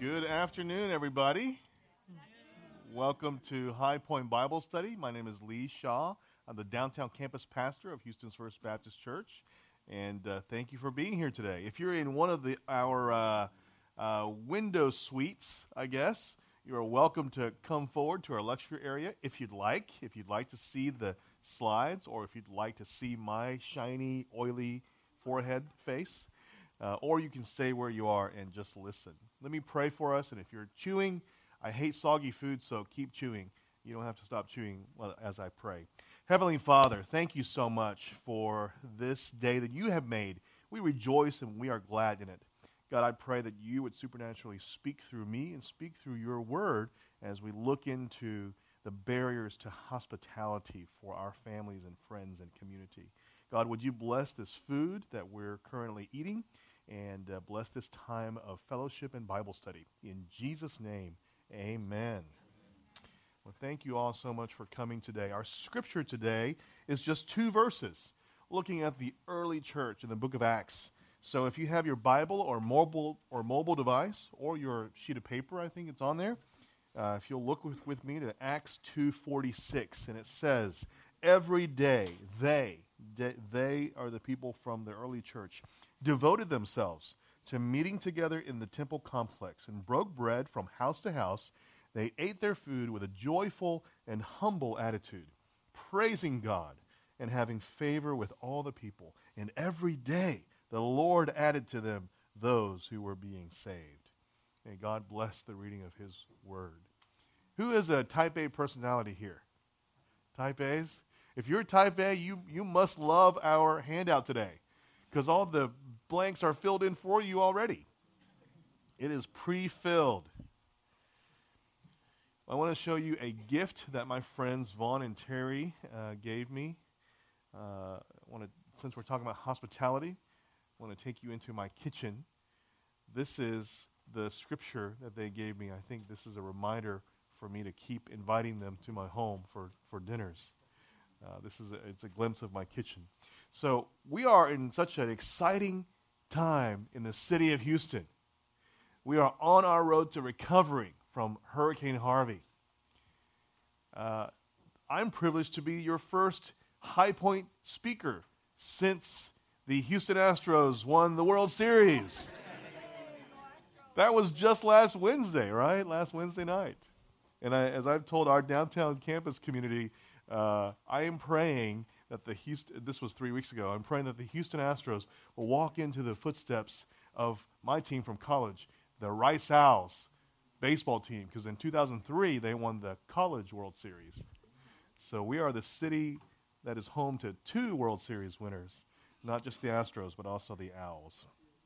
Good afternoon, everybody. Welcome to High Point Bible Study. My name is Lee Shaw. I'm the downtown campus pastor of Houston's First Baptist Church, and thank you for being here today. If you're in one of our window suites, I guess, you are welcome to come forward to our lecture area if you'd like to see the slides, or if you'd like to see my shiny, oily forehead face. Or you can stay where you are and just listen. Let me pray for us, and if you're chewing, I hate soggy food, so keep chewing. You don't have to stop chewing as I pray. Heavenly Father, thank you so much for this day that you have made. We rejoice and we are glad in it. God, I pray that you would supernaturally speak through me and speak through your word as we look into the barriers to hospitality for our families and friends and community. God, would you bless this food that we're currently eating? And bless this time of fellowship and Bible study. In Jesus' name, amen. Well, thank you all so much for coming today. Our scripture today is just 2 verses, looking at the early church in the book of Acts. So if you have your Bible or mobile device, or your sheet of paper, I think it's on there, if you'll look with me to Acts 2:46, and it says, every day they are the people from the early church, devoted themselves to meeting together in the temple complex and broke bread from house to house. They ate their food with a joyful and humble attitude, praising God and having favor with all the people. And every day the Lord added to them those who were being saved. May God bless the reading of his word. Who is a type A personality here? Type A's? If you're type A, you must love our handout today, because all the blanks are filled in for you already. It is pre-filled. I want to show you a gift that my friends Vaughn and Terry gave me. Since we're talking about hospitality, I want to take you into my kitchen. This is the scripture that they gave me. I think this is a reminder for me to keep inviting them to my home for dinners. It's a glimpse of my kitchen. So we are in such an exciting time in the city of Houston. We are on our road to recovery from Hurricane Harvey. I'm privileged to be your first High Point speaker since the Houston Astros won the World Series. That was just last Wednesday, right? Last Wednesday night. And as I've told our downtown campus community, I am praying that this was 3 weeks ago, I'm praying that the Houston Astros will walk into the footsteps of my team from college, the Rice Owls baseball team, because in 2003 they won the College World Series. So we are the city that is home to 2 World Series winners, not just the Astros, but also the Owls.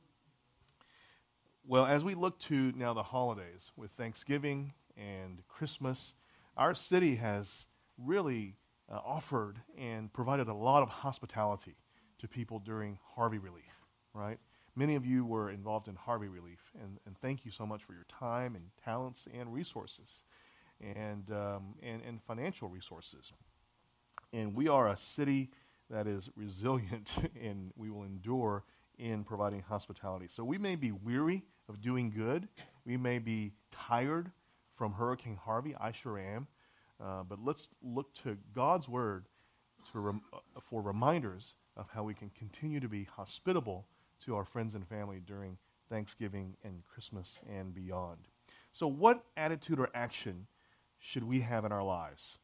Well, as we look to now the holidays with Thanksgiving and Christmas, our city has really offered and provided a lot of hospitality to people during Harvey relief, right? Many of you were involved in Harvey relief, and thank you so much for your time and talents and resources and financial resources. And we are a city that is resilient, and we will endure in providing hospitality. So we may be weary of doing good. We may be tired from Hurricane Harvey. I sure am. But let's look to God's word for reminders of how we can continue to be hospitable to our friends and family during Thanksgiving and Christmas and beyond. So what attitude or action should we have in our lives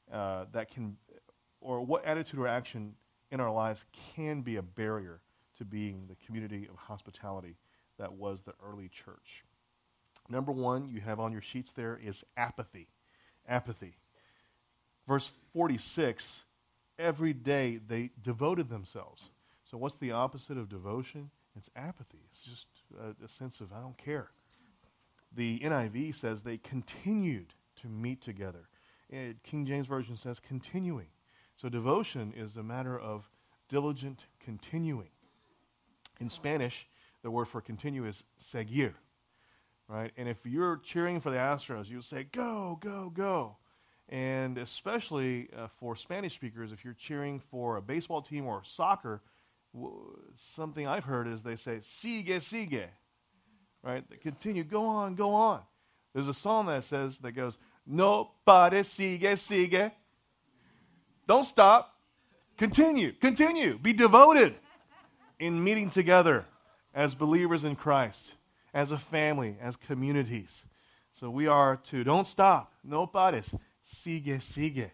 what attitude or action in our lives can be a barrier to being the community of hospitality that was the early church? Number 1, you have on your sheets there, is apathy. Apathy. Verse 46, every day they devoted themselves. So what's the opposite of devotion? It's apathy. It's just a sense of, I don't care. The NIV says they continued to meet together. King James Version says continuing. So devotion is a matter of diligent continuing. In Spanish, the word for continue is seguir, right? And if you're cheering for the Astros, you'll say, go, go, go. And especially for Spanish speakers, if you're cheering for a baseball team or soccer, something I've heard is they say, sigue, sigue, right? Continue, go on, go on. There's a song that goes, nobody sigue. Don't stop. Continue, continue. Be devoted in meeting together as believers in Christ, as a family, as communities. So we are to don't stop. No pares. Sigue.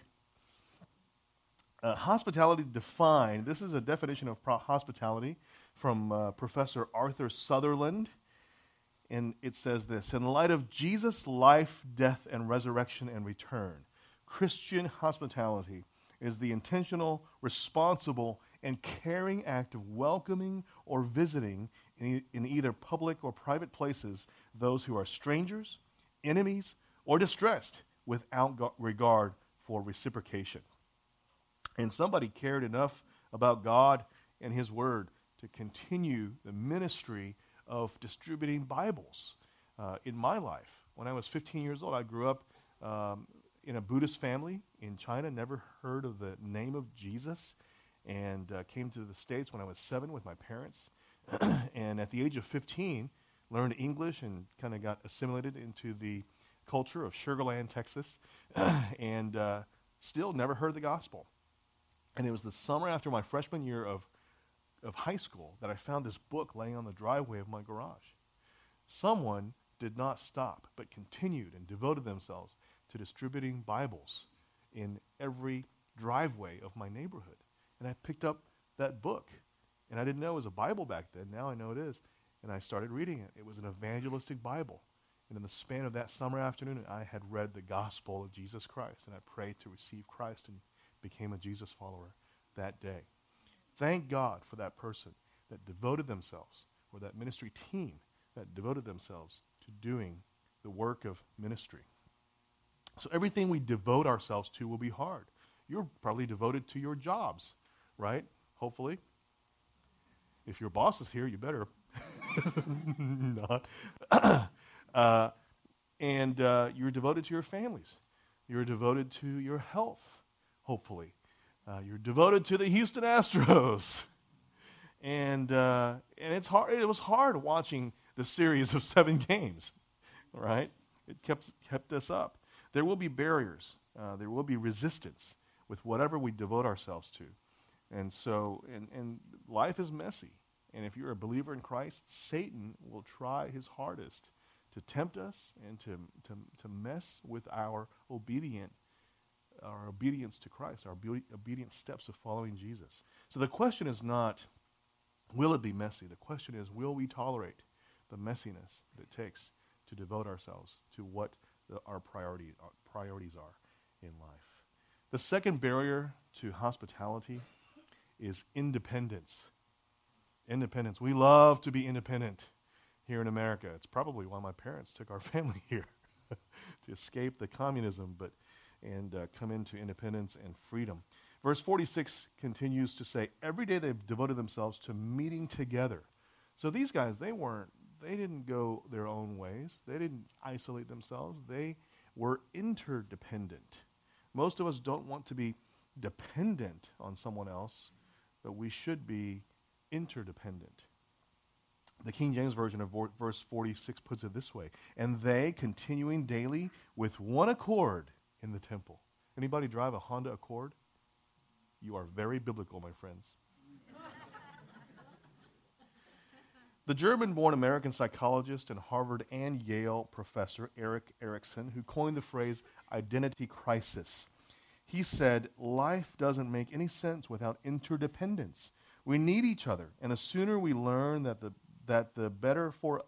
Hospitality defined. This is a definition of hospitality from Professor Arthur Sutherland. And it says this: in light of Jesus' life, death, and resurrection and return, Christian hospitality is the intentional, responsible, and caring act of welcoming or visiting in either public or private places those who are strangers, enemies, or distressed without regard for reciprocation. And somebody cared enough about God and His Word to continue the ministry of distributing Bibles in my life. When I was 15 years old, I grew up in a Buddhist family in China, never heard of the name of Jesus, and came to the States when I was 7 with my parents. And at the age of 15, learned English and kind of got assimilated into the culture of Sugar Land, Texas, and still never heard the gospel. And it was the summer after my freshman year of high school that I found this book laying on the driveway of my garage. Someone did not stop, but continued and devoted themselves to distributing Bibles in every driveway of my neighborhood. And I picked up that book. And I didn't know it was a Bible back then. Now I know it is. And I started reading it. It was an evangelistic Bible. And in the span of that summer afternoon, I had read the gospel of Jesus Christ. And I prayed to receive Christ and became a Jesus follower that day. Thank God for that person that devoted themselves, or that ministry team that devoted themselves to doing the work of ministry. So everything we devote ourselves to will be hard. You're probably devoted to your jobs, right? Hopefully. If your boss is here, you better not. And you're devoted to your families. You're devoted to your health, hopefully. You're devoted to the Houston Astros. And it's hard. It was hard watching the series of 7 games, right? It kept us up. There will be barriers. There will be resistance with whatever we devote ourselves to. And so, and life is messy. And if you're a believer in Christ, Satan will try his hardest to tempt us and to mess with our obedience to Christ, our obedient steps of following Jesus. So the question is not, will it be messy? The question is, will we tolerate the messiness that it takes to devote ourselves to what our priorities are in life? The second barrier to hospitality is independence. Independence. We love to be independent here in America. It's probably why my parents took our family here, to escape the communism, and come into independence and freedom. Verse 46 continues to say, every day they've devoted themselves to meeting together. So these guys, they didn't go their own ways. They didn't isolate themselves. They were interdependent. Most of us don't want to be dependent on someone else, but we should be interdependent. The King James Version of verse 46 puts it this way: and they, continuing daily with one accord in the temple. Anybody drive a Honda Accord? You are very biblical, my friends. The German-born American psychologist and Harvard and Yale professor Erik Erikson, who coined the phrase identity crisis, he said, life doesn't make any sense without interdependence. We need each other, and the sooner we learn the better for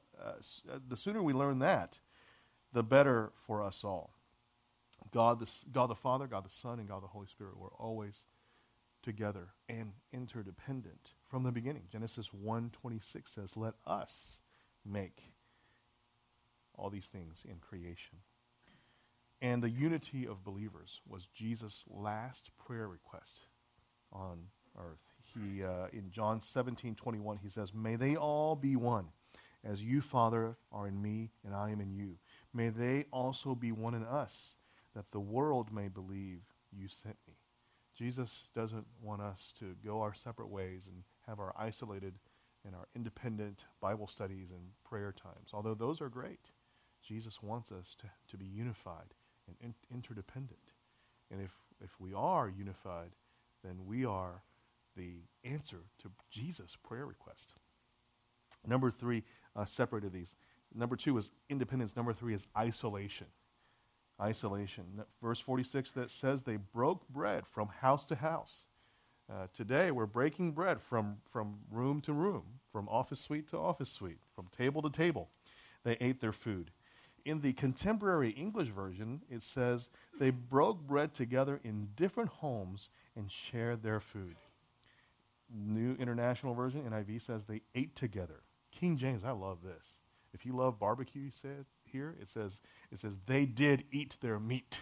us all. God the Father, God the Son, and God the Holy Spirit were always together and interdependent from the beginning. Genesis 1:26 says, let us make all these things in creation. And the unity of believers was Jesus' last prayer request on earth. He, in John 17:21, he says, may they all be one, as you, Father, are in me and I am in you. May they also be one in us, that the world may believe you sent me. Jesus doesn't want us to go our separate ways and have our isolated and our independent Bible studies and prayer times. Although those are great, Jesus wants us to be unified and interdependent. And if we are unified, then we are the answer to Jesus' prayer request. Number three, separated these. Number two is independence. Number three is isolation. Isolation. Verse 46 that says they broke bread from house to house. Today we're breaking bread from room to room, from office suite to office suite, from table to table. They ate their food. In the contemporary English version, it says they broke bread together in different homes and shared their food. New International Version, NIV, says they ate together. King James, I love this. If you love barbecue, he said here, it says they did eat their meat.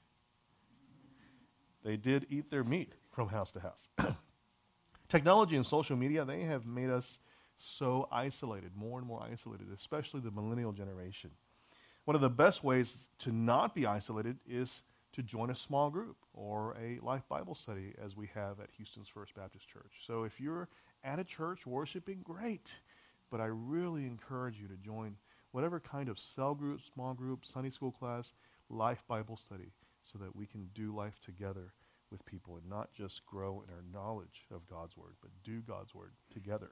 They did eat their meat from house to house. Technology and social media, they have made us so isolated, more and more isolated, especially the millennial generation. One of the best ways to not be isolated is to join a small group or a Life Bible study as we have at Houston's First Baptist Church. So if you're at a church worshiping, great. But I really encourage you to join whatever kind of cell group, small group, Sunday school class, Life Bible study, so that we can do life together with people and not just grow in our knowledge of God's Word, but do God's Word together.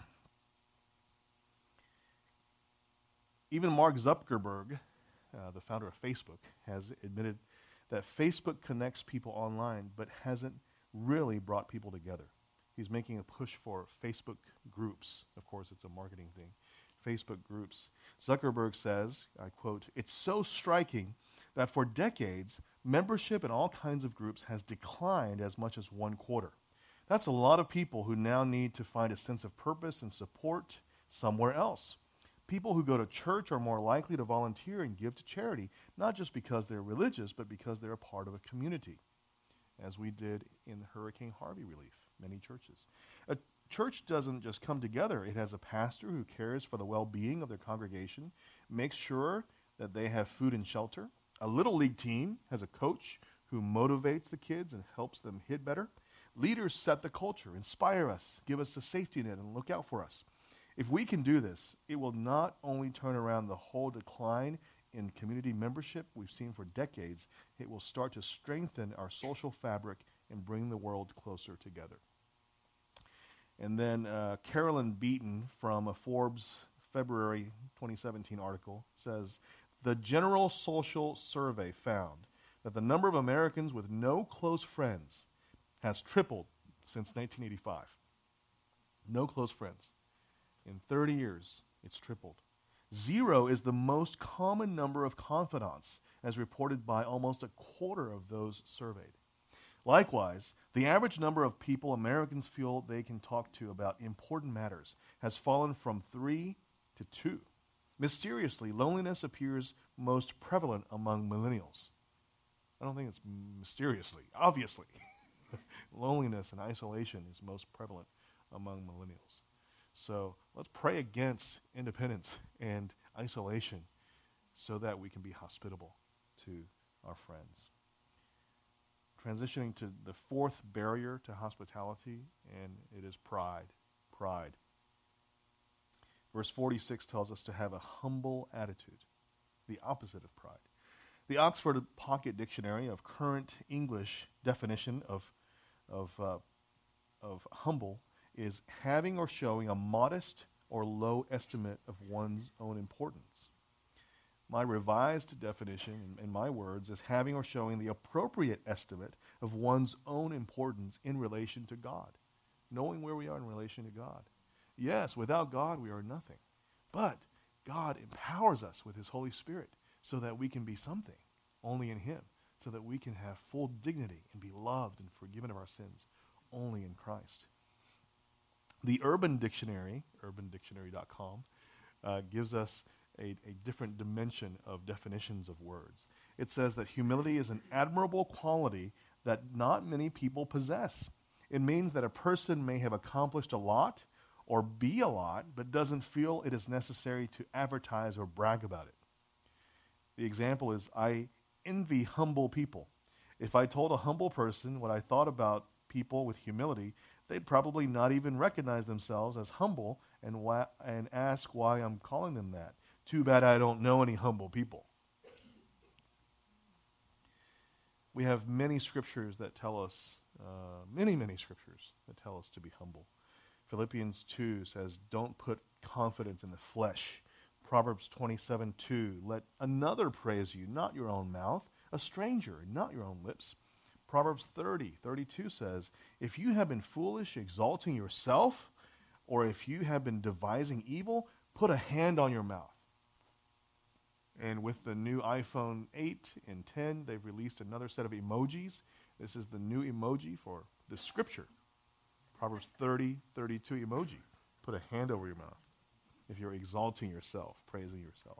Even Mark Zuckerberg, the founder of Facebook, has admitted that Facebook connects people online but hasn't really brought people together. He's making a push for Facebook groups. Of course, it's a marketing thing. Facebook groups. Zuckerberg says, I quote, "It's so striking that for decades, membership in all kinds of groups has declined as much as 1/4. That's a lot of people who now need to find a sense of purpose and support somewhere else. People who go to church are more likely to volunteer and give to charity, not just because they're religious, but because they're a part of a community, as we did in Hurricane Harvey relief, many churches. A church doesn't just come together. It has a pastor who cares for the well-being of their congregation, makes sure that they have food and shelter. A little league team has a coach who motivates the kids and helps them hit better. Leaders set the culture, inspire us, give us a safety net, and look out for us. If we can do this, it will not only turn around the whole decline in community membership we've seen for decades, it will start to strengthen our social fabric and bring the world closer together." And then Carolyn Beaton from a Forbes February 2017 article says, "The General Social Survey found that the number of Americans with no close friends has tripled since 1985. No close friends. In 30 years, it's tripled. 0 is the most common number of confidants, as reported by almost 1/4 of those surveyed. Likewise, the average number of people Americans feel they can talk to about important matters has fallen from 3 to 2. Mysteriously, loneliness appears most prevalent among millennials." I don't think it's mysteriously, obviously. Loneliness and isolation is most prevalent among millennials. So let's pray against independence and isolation so that we can be hospitable to our friends. Transitioning to the fourth barrier to hospitality, and it is pride. Pride. Verse 46 tells us to have a humble attitude, the opposite of pride. The Oxford Pocket Dictionary of Current English definition of humble is having or showing a modest or low estimate of one's own importance. My revised definition, in my words, is having or showing the appropriate estimate of one's own importance in relation to God, knowing where we are in relation to God. Yes, without God, we are nothing. But God empowers us with His Holy Spirit so that we can be something only in Him, so that we can have full dignity and be loved and forgiven of our sins only in Christ. The Urban Dictionary, urbandictionary.com, gives us a different dimension of definitions of words. It says that humility is an admirable quality that not many people possess. It means that a person may have accomplished a lot or be a lot, but doesn't feel it is necessary to advertise or brag about it. The example is, I envy humble people. If I told a humble person what I thought about people with humility, they'd probably not even recognize themselves as humble and ask why I'm calling them that. Too bad I don't know any humble people. We have many scriptures that tell us, many scriptures that tell us to be humble. Philippians 2 says, don't put confidence in the flesh. Proverbs 27:2, let another praise you, not your own mouth, a stranger, not your own lips. Proverbs 30:32 says, if you have been foolish, exalting yourself, or if you have been devising evil, put a hand on your mouth. And with the new iPhone 8 and 10, they've released another set of emojis. This is the new emoji for the scripture. Proverbs 30:32 emoji. Put a hand over your mouth if you're exalting yourself, praising yourself.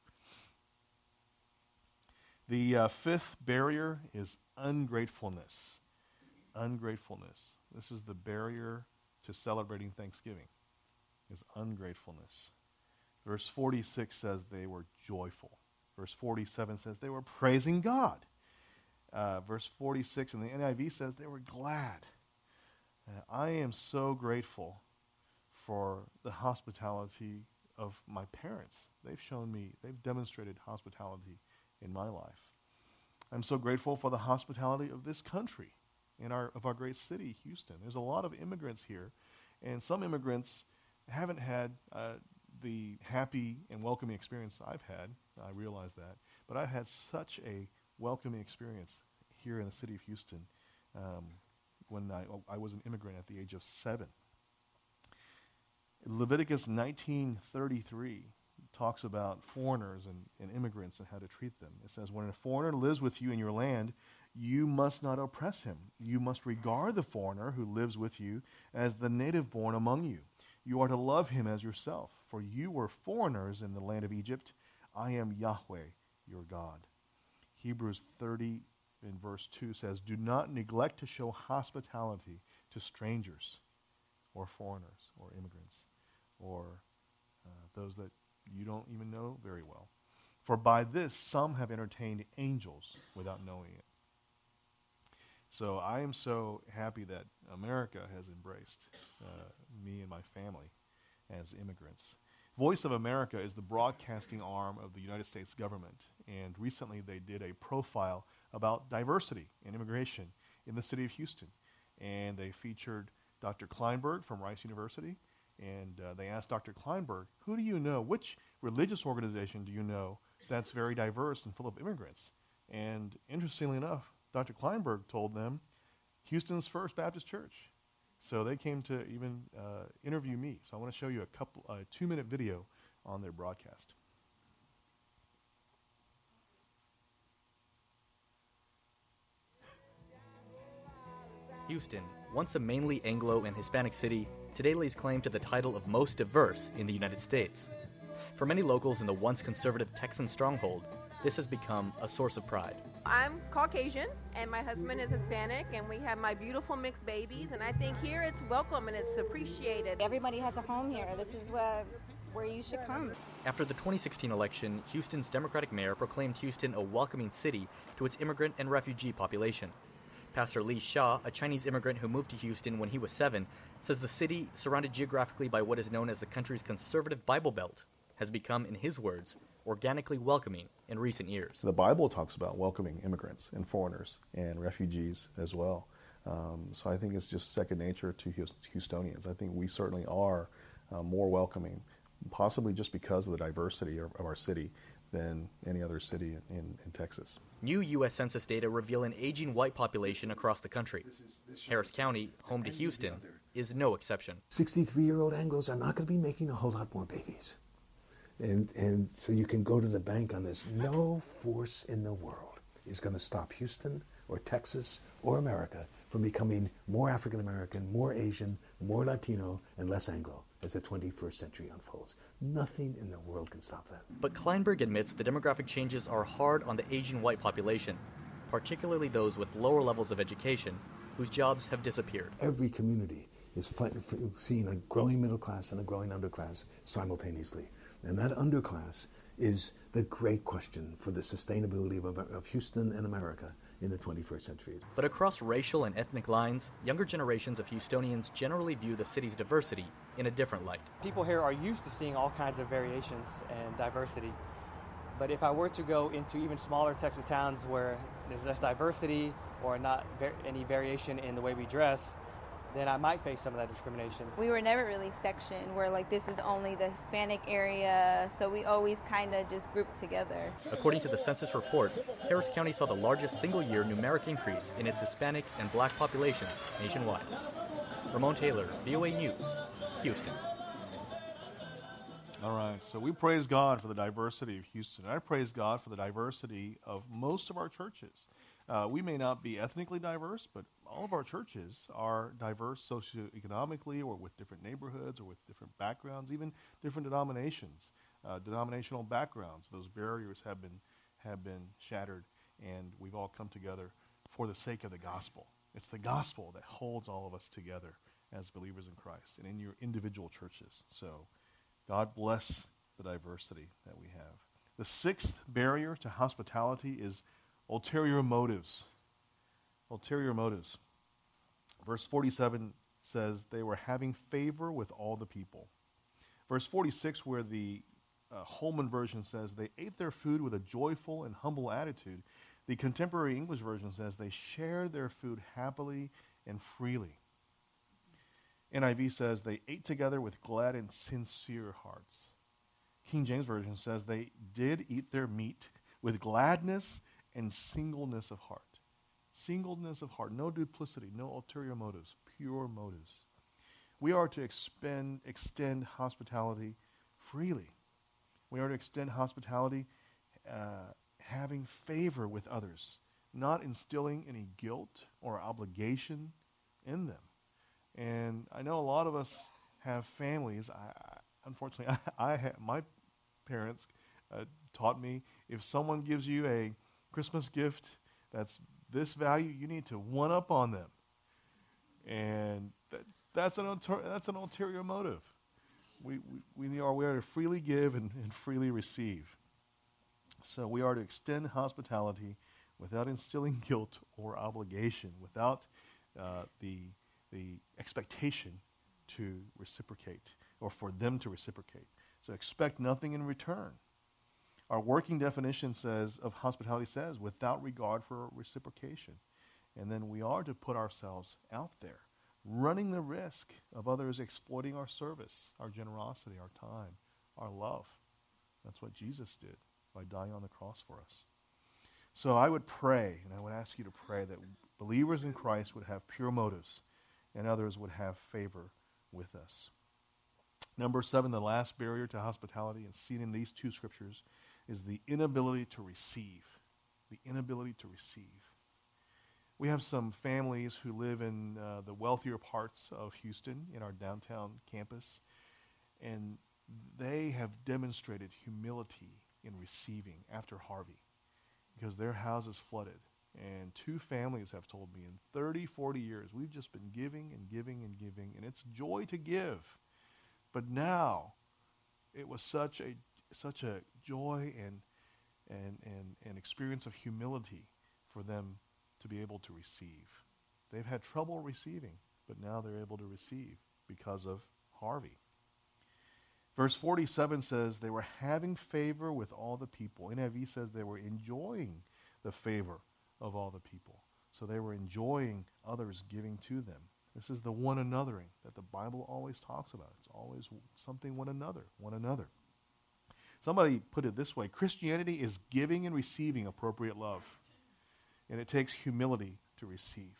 The fifth barrier is ungratefulness. Ungratefulness. This is the barrier to celebrating Thanksgiving, is ungratefulness. Verse 46 says they were joyful. Verse 47 says they were praising God. Verse 46 in the NIV says they were glad. I am so grateful for the hospitality of my parents. They've demonstrated hospitality in my life. I'm so grateful for the hospitality of this country, of our great city, Houston. There's a lot of immigrants here, and some immigrants haven't had the happy and welcoming experience I've had. I realize that. But I've had such a welcoming experience here in the city of Houston when I was an immigrant at the age of 7. Leviticus 19:33 talks about foreigners and immigrants and how to treat them. It says, when a foreigner lives with you in your land, you must not oppress him. You must regard the foreigner who lives with you as the native born among you. You are to love him as yourself, for you were foreigners in the land of Egypt. I am Yahweh, your God. Hebrews 30 in verse 2 says, do not neglect to show hospitality to strangers or foreigners or immigrants or those that you don't even know very well. For by this some have entertained angels without knowing it. So I am so happy that America has embraced me and my family as immigrants. Voice of America is the broadcasting arm of the United States government, and recently they did a profile about diversity and immigration in the city of Houston. And they featured Dr. Kleinberg from Rice University, and they asked Dr. Kleinberg, who do you know, which religious organization do you know that's very diverse and full of immigrants? And interestingly enough, Dr. Kleinberg told them Houston's First Baptist Church. So they came to even interview me. So I want to show you a 2-minute video on their broadcast. Houston, once a mainly Anglo and Hispanic city, today lays claim to the title of most diverse in the United States. For many locals in the once conservative Texan stronghold, this has become a source of pride. I'm Caucasian, and my husband is Hispanic, and we have my beautiful mixed babies, and I think here it's welcome and it's appreciated. Everybody has a home here. This is where you should come. After the 2016 election, Houston's Democratic mayor proclaimed Houston a welcoming city to its immigrant and refugee population. Pastor Lee Shaw, a Chinese immigrant who moved to Houston when he was 7, says the city, surrounded geographically by what is known as the country's conservative Bible Belt, has become, in his words, organically welcoming in recent years. The Bible talks about welcoming immigrants and foreigners and refugees as well. So I think it's just second nature to Houstonians. I think we certainly are more welcoming, possibly just because of the diversity of our city than any other city in Texas. New U.S. Census data reveal an aging white population across the country. Harris County, home to Houston, is no exception. 63-year-old Anglos are not going to be making a whole lot more babies. And so you can go to the bank on this. No force in the world is going to stop Houston or Texas or America from becoming more African American, more Asian, more Latino, and less Anglo as the 21st century unfolds. Nothing in the world can stop that. But Kleinberg admits the demographic changes are hard on the aging white population, particularly those with lower levels of education, whose jobs have disappeared. Every community is seeing a growing middle class and a growing underclass simultaneously. And that underclass is the great question for the sustainability of Houston and America in the 21st century. But across racial and ethnic lines, younger generations of Houstonians generally view the city's diversity in a different light. People here are used to seeing all kinds of variations and diversity. But if I were to go into even smaller Texas towns where there's less diversity or not any variation in the way we dress, then I might face some of that discrimination. We were never really sectioned where like this is only the Hispanic area, so we always kind of just grouped together. According to the census report, Harris County saw the largest single-year numeric increase in its Hispanic and Black populations nationwide. Ramon Taylor, VOA News, Houston. All right, so we praise God for the diversity of Houston. I praise God for the diversity of most of our churches. We may not be ethnically diverse, but all of our churches are diverse socioeconomically or with different neighborhoods or with different backgrounds, even different denominations, denominational backgrounds. Those barriers have been shattered, and we've all come together for the sake of the gospel. It's the gospel that holds all of us together as believers in Christ and in your individual churches. So God bless the diversity that we have. The sixth barrier to hospitality is ulterior motives. Ulterior motives. Verse 47 says they were having favor with all the people. Verse 46, where the Holman version says they ate their food with a joyful and humble attitude, the contemporary English version says they shared their food happily and freely. NIV says they ate together with glad and sincere hearts. King James Version says they did eat their meat with gladness and singleness of heart. Singleness of heart, no duplicity, no ulterior motives, pure motives. We are to extend hospitality freely. We are to extend hospitality having favor with others, not instilling any guilt or obligation in them. And I know a lot of us have families. Unfortunately, my parents taught me if someone gives you a Christmas gift that's this value, you need to one up on them, and that's an ulterior motive. We are to freely give and freely receive. So we are to extend hospitality without instilling guilt or obligation, without the expectation to reciprocate or for them to reciprocate. So expect nothing in return. Our working definition of hospitality says without regard for reciprocation. And then we are to put ourselves out there, running the risk of others exploiting our service, our generosity, our time, our love. That's what Jesus did by dying on the cross for us. So I would pray, and I would ask you to pray, that believers in Christ would have pure motives and others would have favor with us. Number 7, the last barrier to hospitality, and seen in these two scriptures, is the inability to receive. The inability to receive. We have some families who live in the wealthier parts of Houston, in our downtown campus, and they have demonstrated humility in receiving after Harvey because their houses flooded. And 2 families have told me in 30, 40 years, we've just been giving and giving and giving, and it's joy to give. But now, it was such a joy and experience of humility for them to be able to receive. They've had trouble receiving, but now they're able to receive because of Harvey. Verse 47 says they were having favor with all the people. NIV says they were enjoying the favor of all the people. So they were enjoying others giving to them. This is the one anothering that the Bible always talks about. It's always something one another. Somebody put it this way: Christianity is giving and receiving appropriate love. And it takes humility to receive.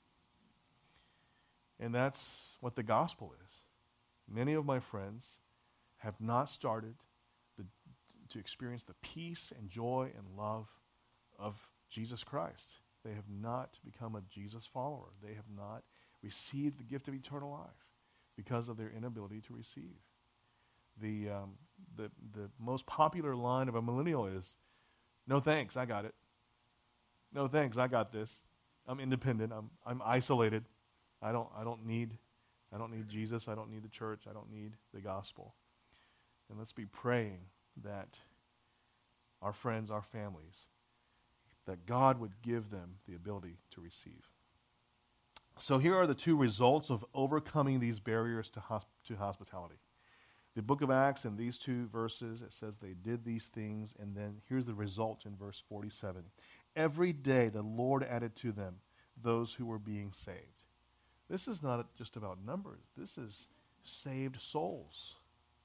And that's what the gospel is. Many of my friends have not started to experience the peace and joy and love of Jesus Christ. They have not become a Jesus follower. They have not received the gift of eternal life because of their inability to receive. The most popular line of a millennial is, "No thanks, I got it. No thanks, I got this. I'm independent. I'm isolated. I don't need Jesus. I don't need the church. I don't need the gospel." And let's be praying that our friends, our families, that God would give them the ability to receive. So here are the two results of overcoming these barriers to hospitality. The book of Acts, in these two verses, it says they did these things, and then here's the result in verse 47. Every day the Lord added to them those who were being saved. This is not just about numbers. This is saved souls.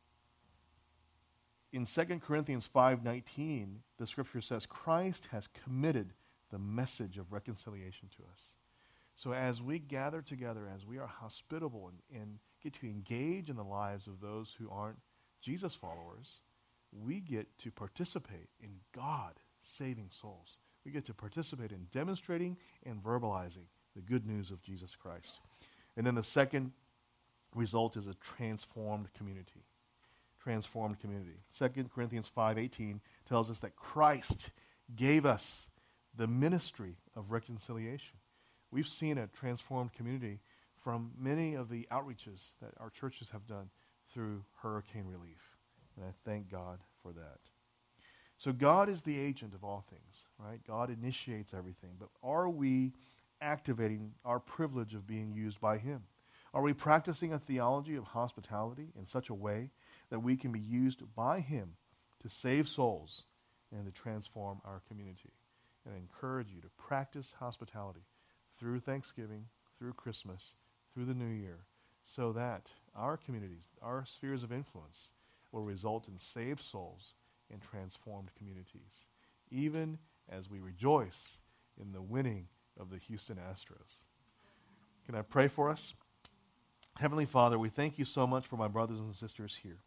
In 2 Corinthians 5:19, the scripture says, Christ has committed the message of reconciliation to us. So as we gather together, as we are hospitable and get to engage in the lives of those who aren't Jesus followers, we get to participate in God saving souls. We get to participate in demonstrating and verbalizing the good news of Jesus Christ. And then the second result is a transformed community. Transformed community. 2 Corinthians 5:18 tells us that Christ gave us the ministry of reconciliation. We've seen a transformed community from many of the outreaches that our churches have done through hurricane relief. And I thank God for that. So God is the agent of all things, right? God initiates everything. But are we activating our privilege of being used by Him? Are we practicing a theology of hospitality in such a way that we can be used by Him to save souls and to transform our community? And I encourage you to practice hospitality through Thanksgiving, through Christmas, through the New Year, so that our communities, our spheres of influence, will result in saved souls and transformed communities, even as we rejoice in the winning of the Houston Astros. Can I pray for us? Heavenly Father, we thank you so much for my brothers and sisters here.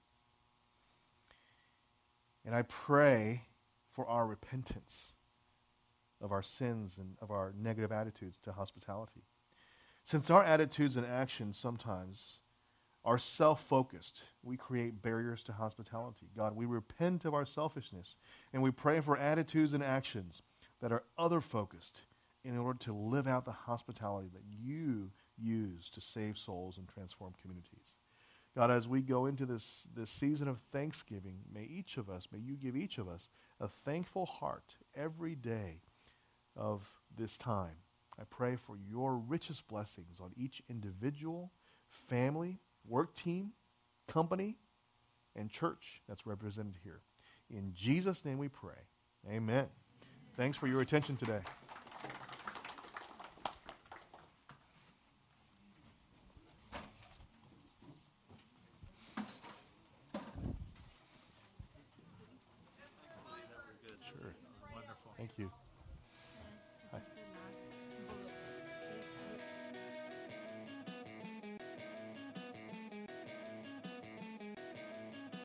And I pray for our repentance of our sins and of our negative attitudes to hospitality. Since our attitudes and actions sometimes are self-focused, we create barriers to hospitality. God, we repent of our selfishness, and we pray for attitudes and actions that are other-focused in order to live out the hospitality that you use to save souls and transform communities. God, as we go into this season of Thanksgiving, may you give each of us a thankful heart every day of this time. I pray for your richest blessings on each individual, family, work team, company, and church that's represented here. In Jesus' name we pray. Amen. Thanks for your attention today. Sure. Wonderful. Thank you.